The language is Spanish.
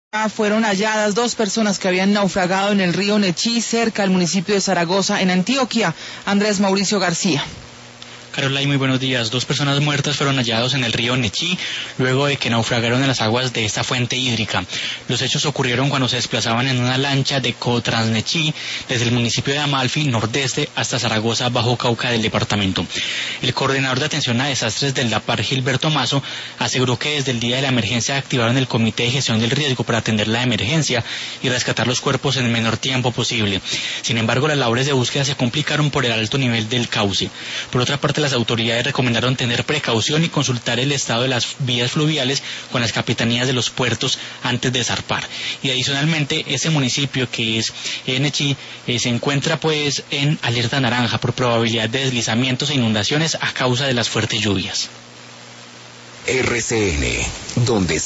Fueron halladas 2 personas que habían naufragado en el río Nechí, cerca al municipio de Zaragoza, en Antioquia. Andrés Mauricio García. Caroline, muy buenos días. 2 personas muertas fueron hallados en el río Nechí luego de que naufragaron en las aguas de esta fuente hídrica. Los hechos ocurrieron cuando se desplazaban en una lancha de Cotransnechí desde el municipio de Amalfi, nordeste, hasta Zaragoza, Bajo Cauca del departamento. El coordinador de atención a desastres del DAPAR, Gilberto Mazo, aseguró que desde el día de la emergencia activaron el Comité de Gestión del Riesgo para atender la emergencia y rescatar los cuerpos en el menor tiempo posible. Sin embargo, las labores de búsqueda se complicaron por el alto nivel del cauce. Por otra parte, las autoridades recomendaron tener precaución y consultar el estado de las vías fluviales con las capitanías de los puertos antes de zarpar. Y adicionalmente, ese municipio que es Nechí se encuentra pues en alerta naranja por probabilidad de deslizamientos e inundaciones a causa de las fuertes lluvias. RCN, donde